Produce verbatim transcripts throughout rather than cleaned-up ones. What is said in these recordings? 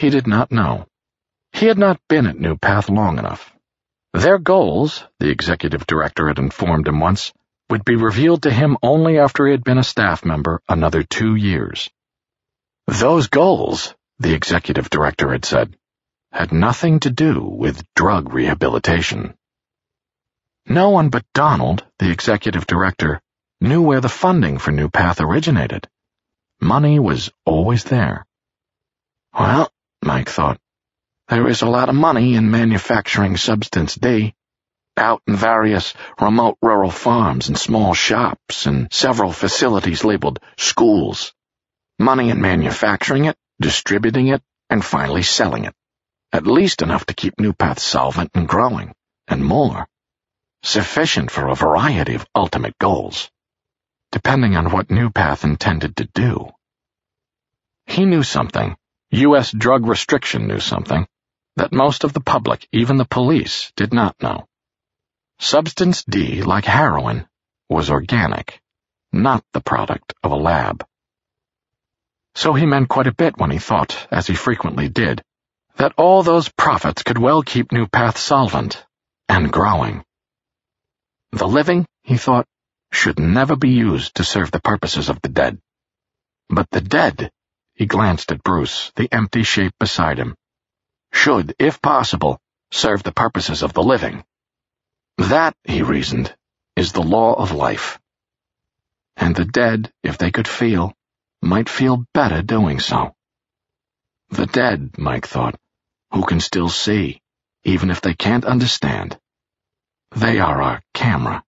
He did not know. He had not been at New Path long enough. Their goals, the executive director had informed him once, would be revealed to him only after he had been a staff member another two years. Those goals, the executive director had said, had nothing to do with drug rehabilitation. No one but Donald, the executive director, knew where the funding for New Path originated. Money was always there. Well, Mike thought, there is a lot of money in manufacturing Substance D, out in various remote rural farms and small shops and several facilities labeled schools. Money in manufacturing it, distributing it, and finally selling it. At least enough to keep New Path solvent and growing, and more. Sufficient for a variety of ultimate goals, depending on what New Path intended to do. He knew something, U S drug restriction knew something, that most of the public, even the police, did not know. Substance D, like heroin, was organic, not the product of a lab. So he meant quite a bit when he thought, as he frequently did, that all those profits could well keep New Path solvent and growing. The living, he thought, should never be used to serve the purposes of the dead. But the dead, he glanced at Bruce, the empty shape beside him, should, if possible, serve the purposes of the living. That, he reasoned, is the law of life. And the dead, if they could feel, might feel better doing so. The dead, Mike thought, who can still see, even if they can't understand. They are our camera.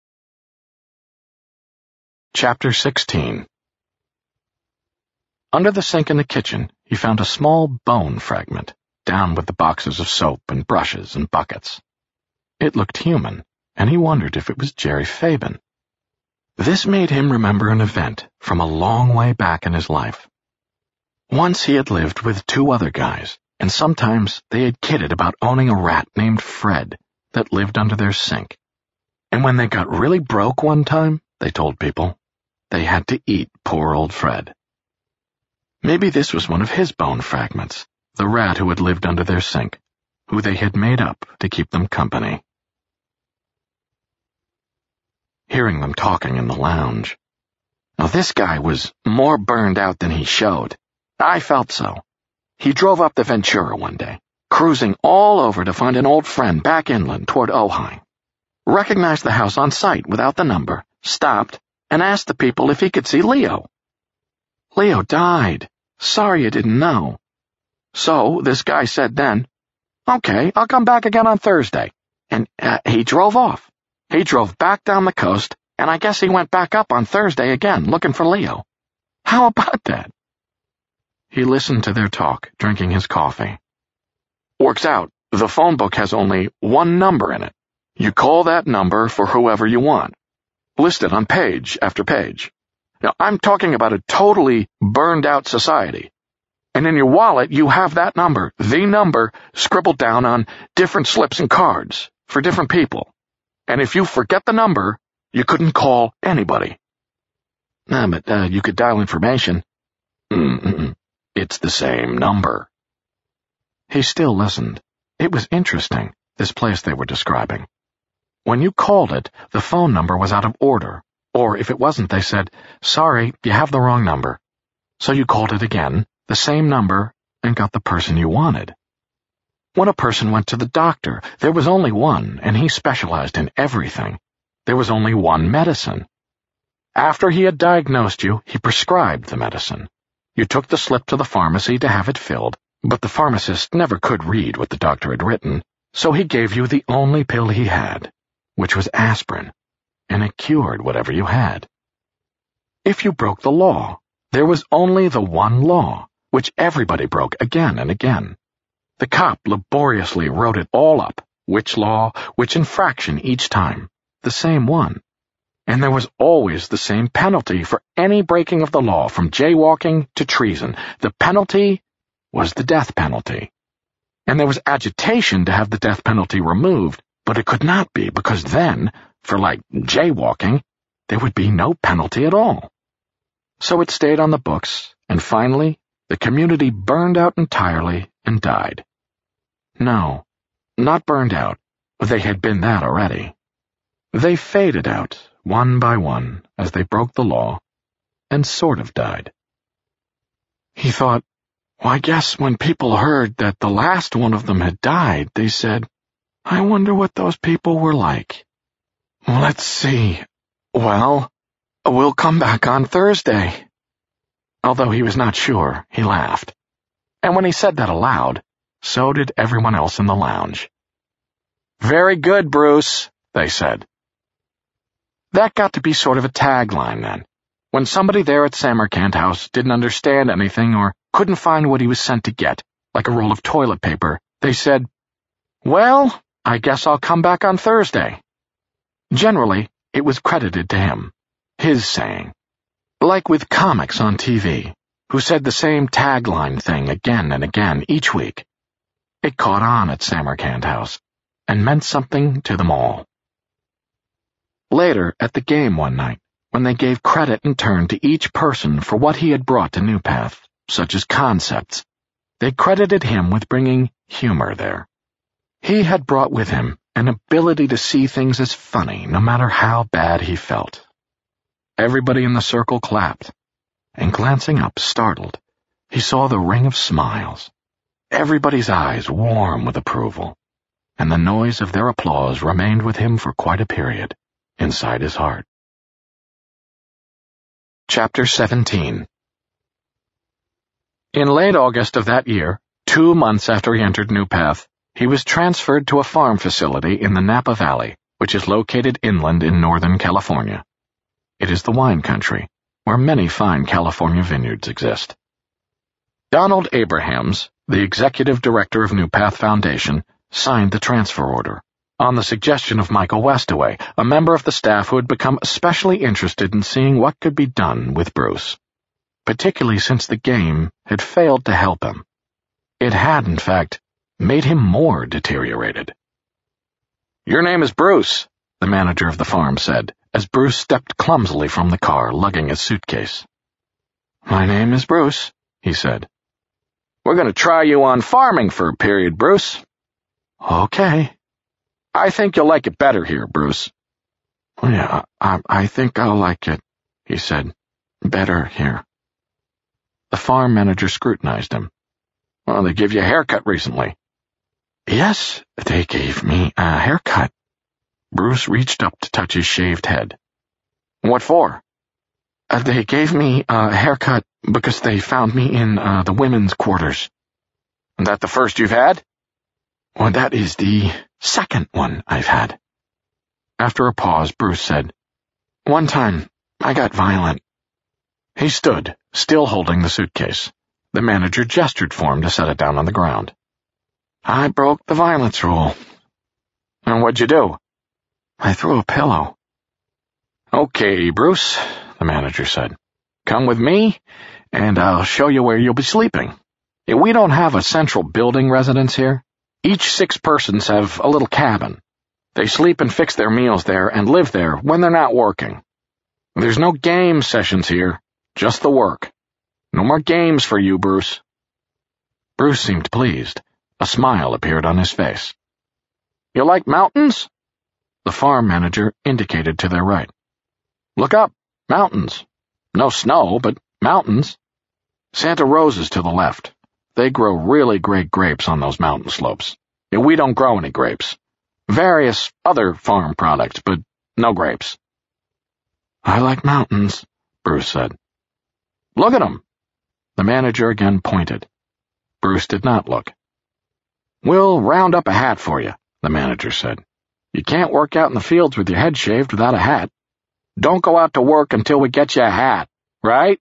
Chapter sixteen. Under the sink in the kitchen, he found a small bone fragment, down with the boxes of soap and brushes and buckets. It looked human, and he wondered if it was Jerry Fabin. This made him remember an event from a long way back in his life. Once he had lived with two other guys, and sometimes they had kidded about owning a rat named Fred that lived under their sink. And when they got really broke one time, they told people, they had to eat poor old Fred. Maybe this was one of his bone fragments, the rat who had lived under their sink, who they had made up to keep them company. Hearing them talking in the lounge. Now this guy was more burned out than he showed. I felt so. He drove up the Ventura one day, cruising all over to find an old friend back inland toward Ojai. Recognized the house on sight without the number, stopped, and asked the people if he could see Leo. Leo died. Sorry you didn't know. So this guy said then, okay, I'll come back again on Thursday. And uh, he drove off. He drove back down the coast, and I guess he went back up on Thursday again, looking for Leo. How about that? He listened to their talk, drinking his coffee. Works out, the phone book has only one number in it. You call that number for whoever you want. Listed on page after page. Now, I'm talking about a totally burned-out society. And in your wallet, you have that number, the number, scribbled down on different slips and cards for different people. And if you forget the number, you couldn't call anybody. Nah, but uh, you could dial information. Mm-mm. It's the same number. He still listened. It was interesting, this place they were describing. When you called it, the phone number was out of order. Or if it wasn't, they said, sorry, you have the wrong number. So you called it again, the same number, and got the person you wanted. When a person went to the doctor, there was only one, and he specialized in everything. There was only one medicine. After he had diagnosed you, he prescribed the medicine. You took the slip to the pharmacy to have it filled, but the pharmacist never could read what the doctor had written, so he gave you the only pill he had, which was aspirin, and it cured whatever you had. If you broke the law, there was only the one law, which everybody broke again and again. The cop laboriously wrote it all up, which law, which infraction each time, the same one. And there was always the same penalty for any breaking of the law, from jaywalking to treason. The penalty was the death penalty. And there was agitation to have the death penalty removed, but it could not be, because then, for like jaywalking, there would be no penalty at all. So it stayed on the books, and finally, the community burned out entirely and died. No, not burned out. They had been that already. They faded out, one by one, as they broke the law, and sort of died. He thought, well, I guess when people heard that the last one of them had died, they said, I wonder what those people were like. Let's see. Well, we'll come back on Thursday. Although he was not sure, he laughed. And when he said that aloud, so did everyone else in the lounge. Very good, Bruce, they said. That got to be sort of a tagline then. When somebody there at Samarkand House didn't understand anything or couldn't find what he was sent to get, like a roll of toilet paper, they said, well, I guess I'll come back on Thursday. Generally, it was credited to him, his saying. Like with comics on T V, who said the same tagline thing again and again each week. It caught on at Samarkand House, and meant something to them all. Later, at the game one night, when they gave credit in turn to each person for what he had brought to New Path, such as concepts, they credited him with bringing humor there. He had brought with him an ability to see things as funny no matter how bad he felt. Everybody in the circle clapped, and glancing up, startled, he saw the ring of smiles, everybody's eyes warm with approval, and the noise of their applause remained with him for quite a period, inside his heart. Chapter seventeen. In late August of that year, two months after he entered New Path, he was transferred to a farm facility in the Napa Valley, which is located inland in Northern California. It is the wine country, where many fine California vineyards exist. Donald Abrahams, the executive director of New Path Foundation, signed the transfer order, on the suggestion of Michael Westaway, a member of the staff who had become especially interested in seeing what could be done with Bruce, particularly since the game had failed to help him. It had, in fact, made him more deteriorated. Your name is Bruce, the manager of the farm said, as Bruce stepped clumsily from the car, lugging his suitcase. My name is Bruce, he said. We're going to try you on farming for a period, Bruce. Okay. I think you'll like it better here, Bruce. Yeah, I, I think I'll like it, he said. Better here. The farm manager scrutinized him. Well, they give you a haircut recently. Yes, they gave me a haircut. Bruce reached up to touch his shaved head. What for? Uh, they gave me a haircut because they found me in uh, the women's quarters. Is that the first you've had? Well, that is the second one I've had. After a pause, Bruce said, One time, I got violent. He stood, still holding the suitcase. The manager gestured for him to set it down on the ground. I broke the violence rule. And what'd you do? I threw a pillow. Okay, Bruce, the manager said. Come with me, and I'll show you where you'll be sleeping. We don't have a central building residence here. Each six persons have a little cabin. They sleep and fix their meals there and live there when they're not working. There's no game sessions here, just the work. No more games for you, Bruce. Bruce seemed pleased. A smile appeared on his face. You like mountains? The farm manager indicated to their right. Look up. Mountains. No snow, but mountains. Santa Rosa's to the left. They grow really great grapes on those mountain slopes. We don't grow any grapes. Various other farm products, but no grapes. I like mountains, Bruce said. Look at them. The manager again pointed. Bruce did not look. We'll round up a hat for you, the manager said. You can't work out in the fields with your head shaved without a hat. Don't go out to work until we get you a hat, right?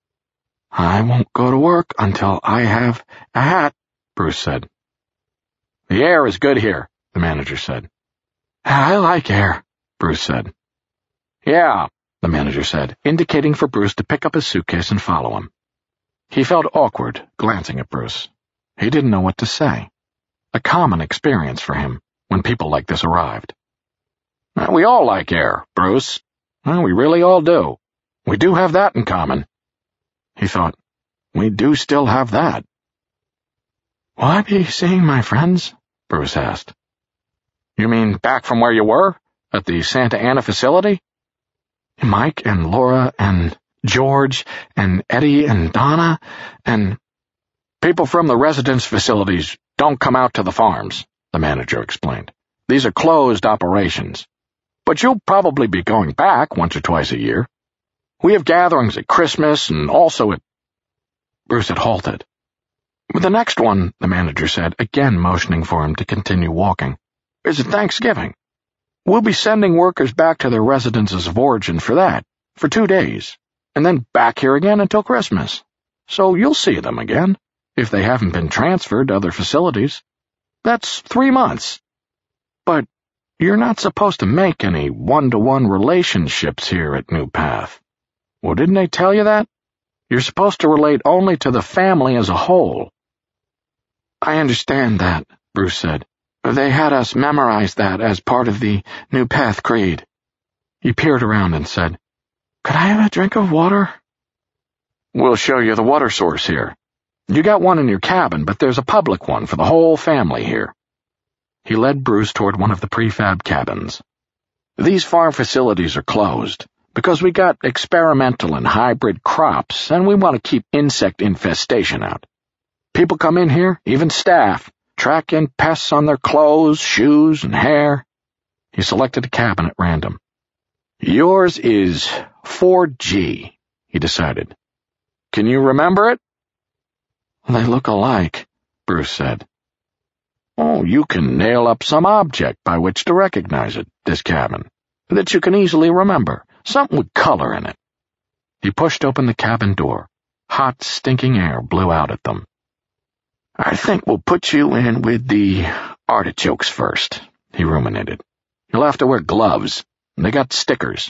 I won't go to work until I have a hat, Bruce said. The air is good here, the manager said. I like air, Bruce said. Yeah, the manager said, indicating for Bruce to pick up his suitcase and follow him. He felt awkward, glancing at Bruce. He didn't know what to say. A common experience for him when people like this arrived. We all like air, Bruce. Well, we really all do. We do have that in common. He thought, we do still have that. Will I be seeing my friends? Bruce asked. You mean back from where you were? At the Santa Ana facility? Mike and Laura and George and Eddie and Donna and... People from the residence facilities don't come out to the farms, the manager explained. These are closed operations. But you'll probably be going back once or twice a year. We have gatherings at Christmas and also at... Bruce had halted. But the next one, the manager said, again motioning for him to continue walking, is at Thanksgiving. We'll be sending workers back to their residences of origin for that, for two days, and then back here again until Christmas. So you'll see them again, if they haven't been transferred to other facilities. That's three months. But you're not supposed to make any one-to-one relationships here at New Path. Well, didn't they tell you that? You're supposed to relate only to the family as a whole. I understand that, Bruce said. They had us memorize that as part of the New Path Creed. He peered around and said, Could I have a drink of water? We'll show you the water source here. You got one in your cabin, but there's a public one for the whole family here. He led Bruce toward one of the prefab cabins. These farm facilities are closed because we got experimental and hybrid crops, and we want to keep insect infestation out. People come in here, even staff, track in pests on their clothes, shoes, and hair. He selected a cabin at random. Yours is four G, he decided. Can you remember it? They look alike, Bruce said. Oh, you can nail up some object by which to recognize it, this cabin, that you can easily remember, something with color in it. He pushed open the cabin door. Hot, stinking air blew out at them. I think we'll put you in with the artichokes first, he ruminated. You'll have to wear gloves. They got stickers.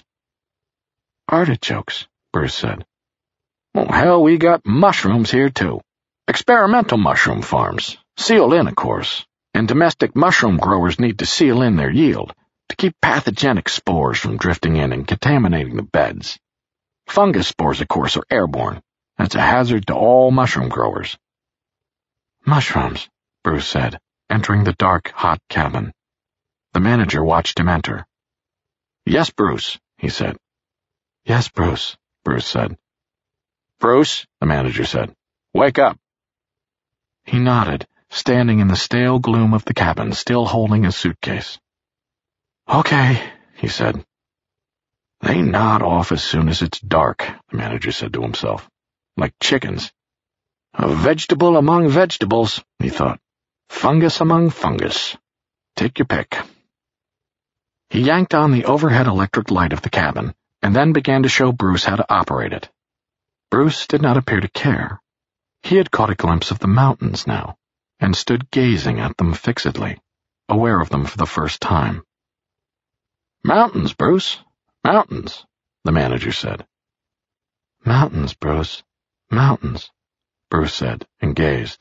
Artichokes, Bruce said. Oh, hell, we got mushrooms here, too. Experimental mushroom farms, sealed in, of course, and domestic mushroom growers need to seal in their yield to keep pathogenic spores from drifting in and contaminating the beds. Fungus spores, of course, are airborne. That's a hazard to all mushroom growers. Mushrooms, Bruce said, entering the dark, hot cabin. The manager watched him enter. Yes, Bruce, he said. Yes, Bruce, Bruce said. Bruce, the manager said, wake up. He nodded, standing in the stale gloom of the cabin, still holding his suitcase. Okay, he said. They nod off as soon as it's dark, the manager said to himself. Like chickens. A vegetable among vegetables, he thought. Fungus among fungus. Take your pick. He yanked on the overhead electric light of the cabin, and then began to show Bruce how to operate it. Bruce did not appear to care. He had caught a glimpse of the mountains now, and stood gazing at them fixedly, aware of them for the first time. Mountains, Bruce. Mountains, the manager said. Mountains, Bruce. Mountains, Bruce said, and gazed.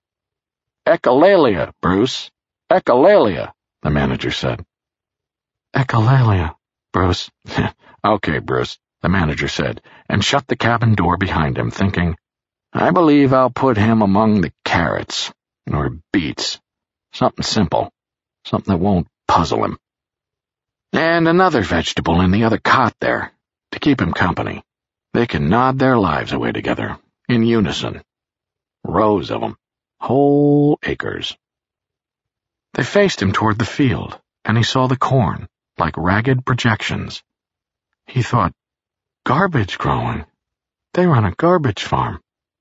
Echolalia, Bruce. Echolalia, the manager said. Echolalia, Bruce. Okay, Bruce, the manager said, and shut the cabin door behind him, thinking, I believe I'll put him among the carrots, or beets. Something simple, something that won't puzzle him. And another vegetable in the other cot there, to keep him company. They can nod their lives away together, in unison. Rows of them, whole acres. They faced him toward the field, and he saw the corn, like ragged projections. He thought, garbage growing. They run a garbage farm.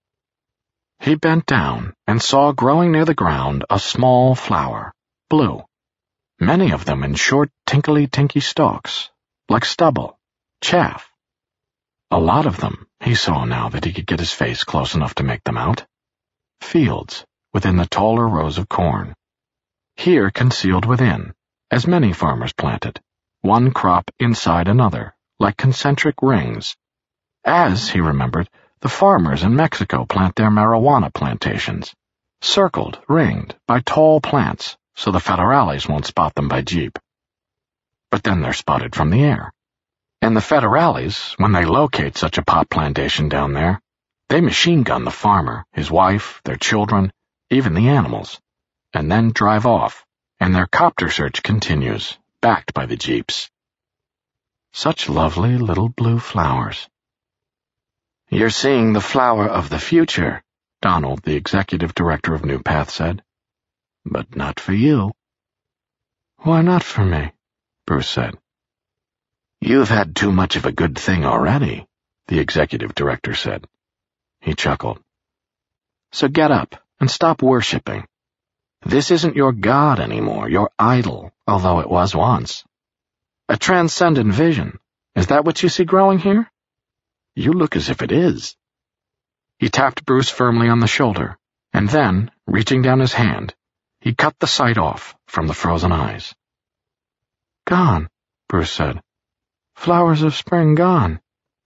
He bent down and saw growing near the ground a small flower, blue, many of them in short, tinkly-tinky stalks, like stubble, chaff. A lot of them, he saw now that he could get his face close enough to make them out. Fields within the taller rows of corn. Here concealed within, as many farmers planted, one crop inside another, like concentric rings. As, he remembered, the farmers in Mexico plant their marijuana plantations, circled, ringed, by tall plants, so the federales won't spot them by jeep. But then they're spotted from the air. And the federales, when they locate such a pot plantation down there, they machine gun the farmer, his wife, their children, even the animals, and then drive off, and their copter search continues, backed by the jeeps. Such lovely little blue flowers. "You're seeing the flower of the future," Donald, the executive director of New Path, said. "But not for you." "Why not for me?" Bruce said. "You've had too much of a good thing already," the executive director said. He chuckled. "So get up and stop worshipping. This isn't your God anymore, your idol, although it was once. A transcendent vision. Is that what you see growing here? You look as if it is." He tapped Bruce firmly on the shoulder, and then, reaching down his hand, he cut the sight off from the frozen eyes. "Gone," Bruce said. "Flowers of spring gone."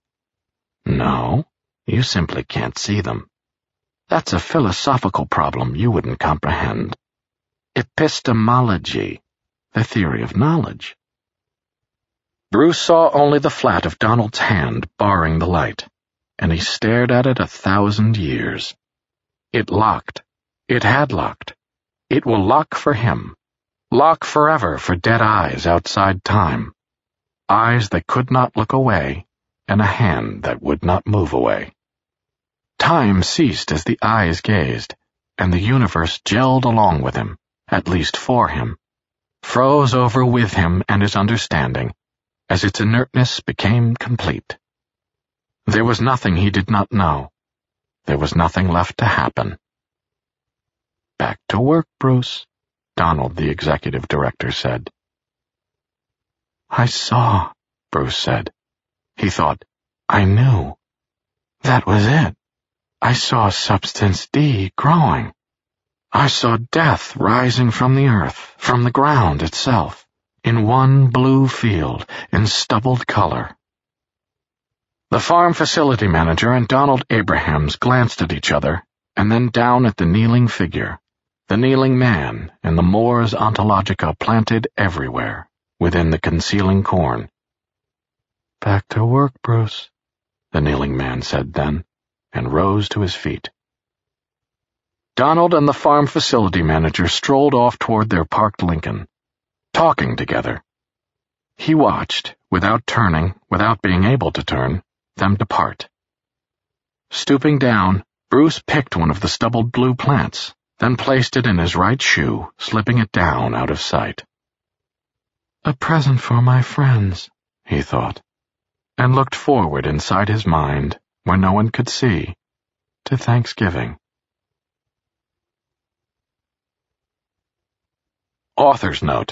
"No, you simply can't see them. That's a philosophical problem you wouldn't comprehend. Epistemology, the theory of knowledge." Bruce saw only the flat of Donald's hand barring the light, and he stared at it a thousand years. It locked. It had locked. It will lock for him. Lock forever for dead eyes outside time. Eyes that could not look away, and a hand that would not move away. Time ceased as the eyes gazed, and the universe gelled along with him, at least for him, froze over with him and his understanding, as its inertness became complete. There was nothing he did not know. There was nothing left to happen. "Back to work, Bruce," Donald, the executive director, said. "I saw," Bruce said. He thought, "I knew. That was it. I saw Substance D growing. I saw death rising from the earth, from the ground itself, in one blue field, in stubbled color." The farm facility manager and Donald Abrahams glanced at each other, and then down at the kneeling figure, the kneeling man and the Mors Ontologica planted everywhere, within the concealing corn. "Back to work, Bruce," the kneeling man said then, and rose to his feet. Donald and the farm facility manager strolled off toward their parked Lincoln, talking together. He watched, without turning, without being able to turn, them depart. Stooping down, Bruce picked one of the stubbled blue plants, then placed it in his right shoe, slipping it down out of sight. "A present for my friends," he thought, and looked forward inside his mind, where no one could see, to Thanksgiving. Author's Note.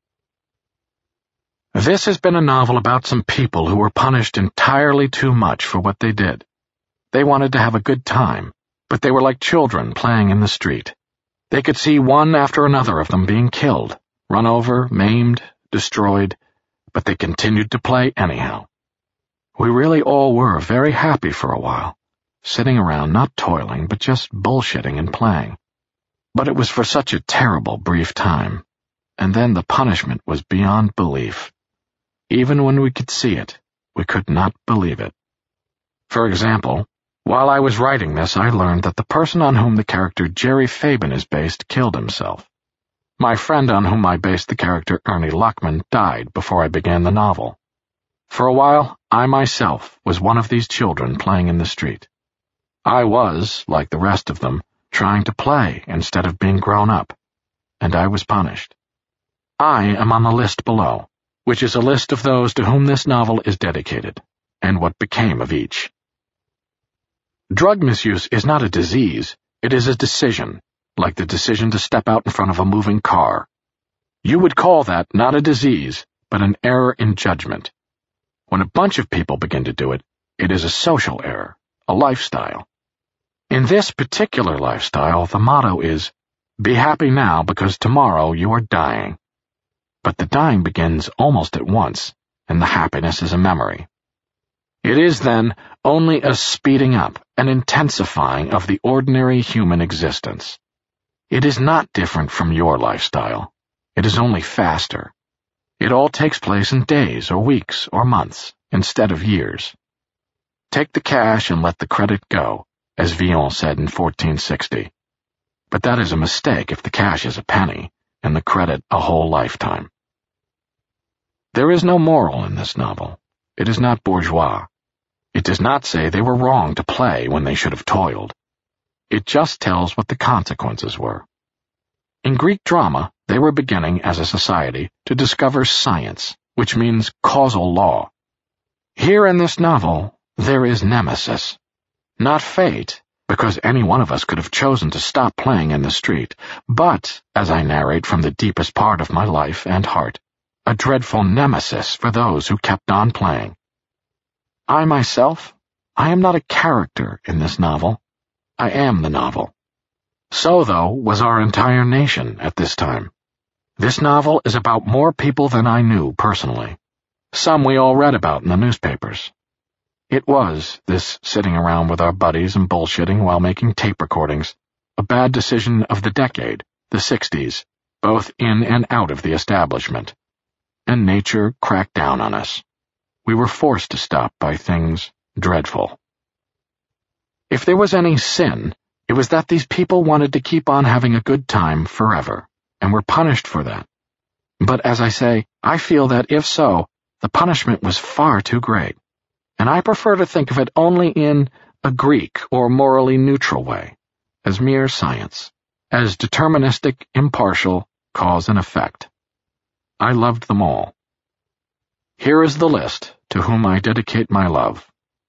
This has been a novel about some people who were punished entirely too much for what they did. They wanted to have a good time, but they were like children playing in the street. They could see one after another of them being killed, run over, maimed, destroyed, but they continued to play anyhow. We really all were very happy for a while, sitting around not toiling but just bullshitting and playing. But it was for such a terrible brief time, and then the punishment was beyond belief. Even when we could see it, we could not believe it. For example, while I was writing this, I learned that the person on whom the character Jerry Fabin is based killed himself. My friend on whom I based the character Ernie Luckman died before I began the novel. For a while, I myself was one of these children playing in the street. I was, like the rest of them, trying to play instead of being grown up, and I was punished. I am on the list below, which is a list of those to whom this novel is dedicated, and what became of each. Drug misuse is not a disease, it is a decision, like the decision to step out in front of a moving car. You would call that not a disease, but an error in judgment. When a bunch of people begin to do it, it is a social error, a lifestyle. In this particular lifestyle, the motto is, "Be happy now because tomorrow you are dying." But the dying begins almost at once, and the happiness is a memory. It is, then, only a speeding up, an intensifying of the ordinary human existence. It is not different from your lifestyle. It is only faster. It all takes place in days or weeks or months instead of years. Take the cash and let the credit go, as Villon said in fourteen sixty. But that is a mistake if the cash is a penny and the credit a whole lifetime. There is no moral in this novel. It is not bourgeois. It does not say they were wrong to play when they should have toiled. It just tells what the consequences were. In Greek drama, they were beginning as a society to discover science, which means causal law. Here in this novel, there is nemesis. Not fate, because any one of us could have chosen to stop playing in the street, but, as I narrate from the deepest part of my life and heart, a dreadful nemesis for those who kept on playing. I myself, I am not a character in this novel. I am the novel. So, though, was our entire nation at this time. This novel is about more people than I knew personally. Some we all read about in the newspapers. It was, this sitting around with our buddies and bullshitting while making tape recordings, a bad decision of the decade, the sixties, both in and out of the establishment. And nature cracked down on us. We were forced to stop by things dreadful. If there was any sin, it was that these people wanted to keep on having a good time forever, and were punished for that. But as I say, I feel that if so, the punishment was far too great, and I prefer to think of it only in a Greek or morally neutral way, as mere science, as deterministic, impartial cause and effect. I loved them all. Here is the list to whom I dedicate my love.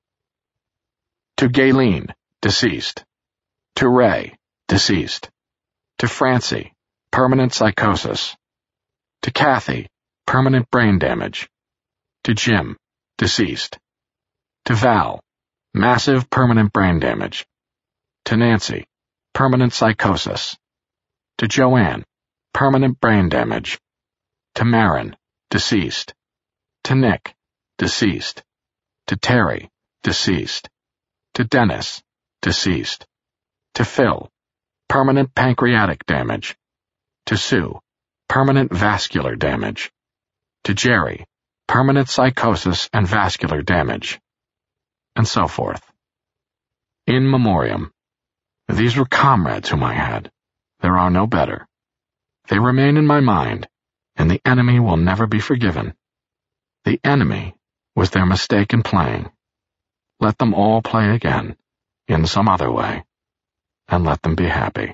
To Gayleen, deceased. To Ray, deceased. To Francie, permanent psychosis. To Kathy, permanent brain damage. To Jim, deceased. To Val, massive permanent brain damage. To Nancy, permanent psychosis. To Joanne, permanent brain damage. To Marin, deceased. To Nick, deceased. To Terry, deceased. To Dennis, deceased. To Phil, permanent pancreatic damage. To Sue, permanent vascular damage. To Jerry, permanent psychosis and vascular damage. And so forth. In memoriam. These were comrades whom I had. There are no better. They remain in my mind, and the enemy will never be forgiven. The enemy was their mistake in playing. Let them all play again, in some other way, and let them be happy.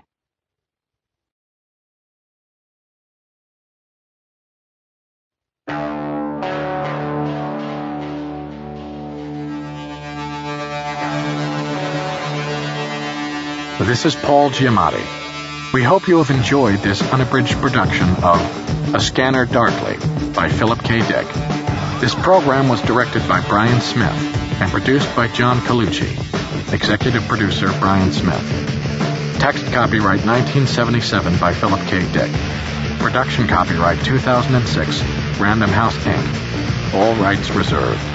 This is Paul Giamatti. We hope you have enjoyed this unabridged production of A Scanner Darkly by Philip K. Dick. This program was directed by Brian Smith and produced by John Colucci. Executive producer Brian Smith. Text copyright nineteen seventy-seven by Philip K. Dick. Production copyright two thousand six, Random House Incorporated. All rights reserved.